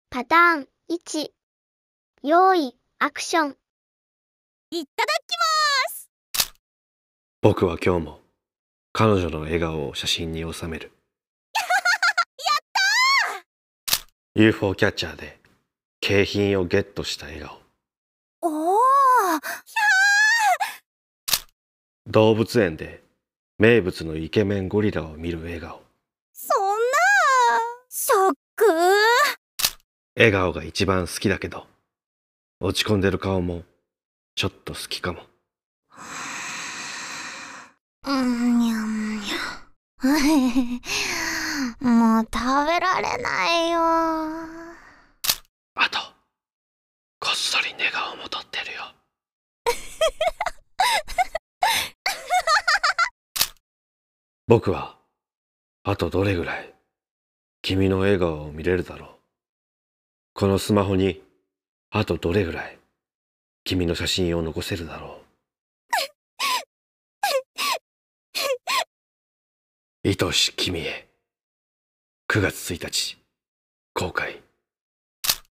パターン1。用意、アクション。 いただきます。 僕は今日も彼女の笑顔を写真に収める。 やったー！ UFO キャッチャーで景品をゲットした笑顔。 おー、 動物園で名物のイケメンゴリラを見る笑顔。 そんなショック。 笑顔が一番好きだけど、落ち込んでる顔もちょっと好きかも。 にゃんにゃ。もう食べられないよ。 あと、こっそり寝顔も撮ってるよ。僕はあとどれぐらい君の笑顔を見れるだろう。このスマホにあとどれぐらい君の写真を残せるだろう。愛し君へ。9月1日公開。